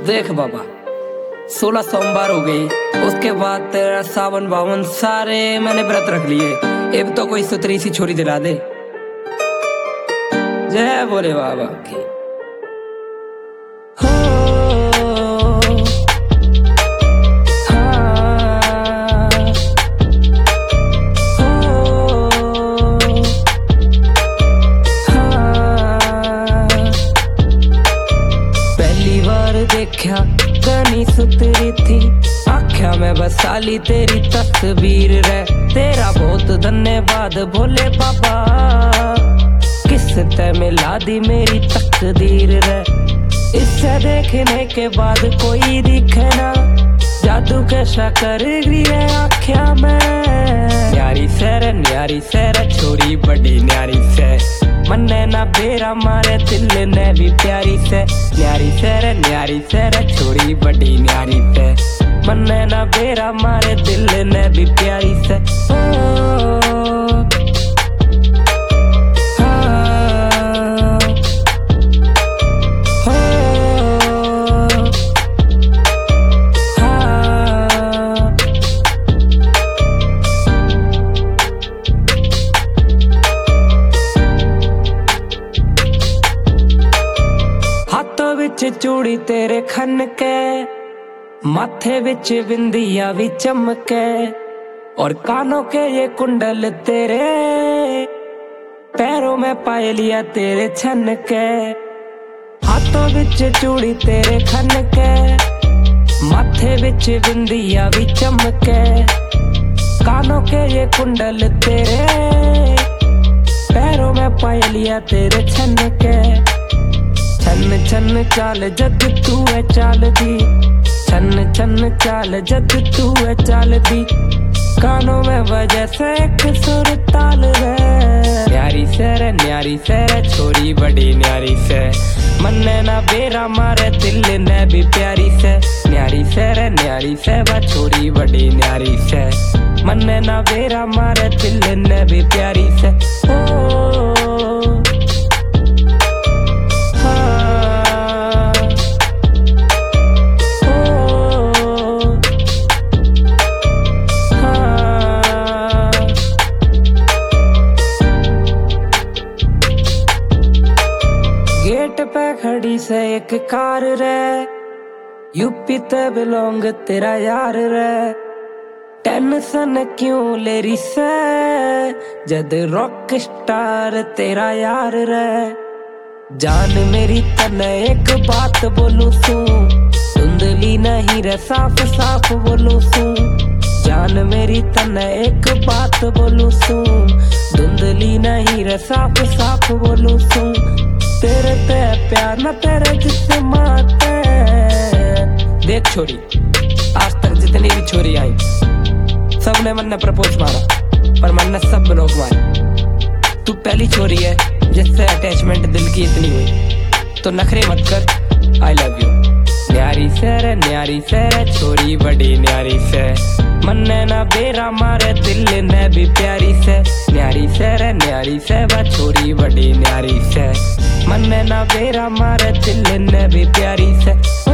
देख बाबा 16 सोमवार हो गई, उसके बाद तेरा सावन बावन सारे मैंने व्रत रख लिए। अब तो कोई सुतरी सी छोरी दिला दे। जय बोले बाबा की। देखा कनी सुतरी थी, आख्या मैं बसाली तेरी तस्वीर रे। तेरा बहुत धन्यवाद भोले बाबा, किस ते मिला दी मेरी तकदीर रे। इससे देखने के बाद कोई दिखे ना, जादू कैसा कर रही है आख्या में। न्यारी सैर छोरी बड़ी न्यारी से, मन्ने ना बेरा मारे दिल ने भी प्यारी से। न्यारी सैर छोरी बड़ी न्यारी से, मन्ने ना बेरा मारे दिल ने भी प्यारी से। चूड़ी तेरे खन के, माथे विच बिंदिया भी चमके, और कानों के ये कुंडल तेरे, पैरों में पायलिया तेरे छन के। हाथों विच चूड़ी तेरे खन के, माथे विच बिंदिया भी चमके, कानों के ये कुंडल तेरे, पैरों में पायलिया तेरे छन के। छन छन चाल जद तू है चाल दी, छन छन चाल जद तू है चाल दी, कानों में वजह से एक सुर ताल रे। न्यारी सैर छोरी बड़ी न्यारी से, मन्ने ना बेरा मारे दिल ने भी प्यारी से। न्यारी सैर छोरी बड़ी न्यारी से, मन्ने ना बेरा मारे दिल ने भी प्यारी से। ओ गेट पे खड़ी से एक कार रे, यूपी ते बिलोंग तेरा यार रे। टेंशन क्यों ले रही से, जद रॉक स्टार तेरा यार रे। जान मेरी तने एक बात बोलू सू, धुंधली नहीं रे साफ साफ बोलू सू। जान मेरी तने एक बात बोलू सू, धुंधली नहीं रे साफ साफ बोलू सू। तेरे ते प्यार न तेरे जिस्माते। देख छोरी, आज तक जितनी भी छोरी आई, सबने मन प्रपोज मारा, पर मन सब लोग मारे। तू पहली छोरी है जिससे अटैचमेंट दिल की इतनी हुई, तो नखरे मत कर, आई लव यू। न्यारी सैर छोरी बड़ी न्यारी से, मन्ने ना बेरा मारे दिल ने भी प्यारी से। न्यारी सैर छोरी बड़ी न्यारी से, मन्ने ना बेरा मारे दिल ने भी प्यारी से।